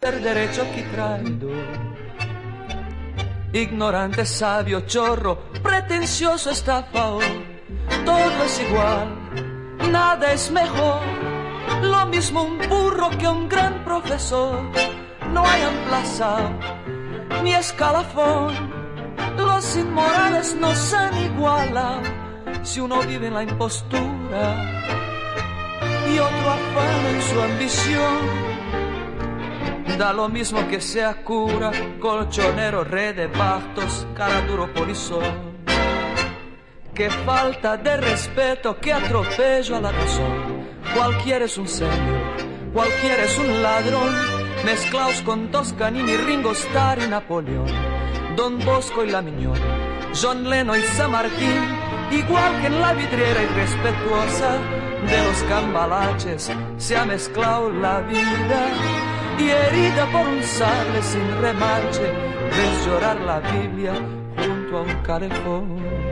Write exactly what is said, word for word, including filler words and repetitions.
ser derecho que traidor. Ignorante, sabio, chorro, pretencioso, estafador, todo es igual, nada es mejor. Lo mismo un burro que un gran profesor. No hay emplazado ni escalafón. Los inmorales no se igualan si uno vive en la impostura y otro afana en su ambición. Da lo mismo que sea cura, colchonero, rey de bastos, cara duro, polizón. Qué falta de respeto, qué atropello a la razón. Cualquiera es un señor, cualquiera es un ladrón, mezclaos con Toscanini, Ringo Starr y Napoleón, Don Bosco y la Miñón, John Lennon y San Martín, igual que en la vidriera irrespetuosa de los cambalaches se ha mezclado la vida. Y herida por un sable sin remache, ves llorar la Biblia junto a un calefón.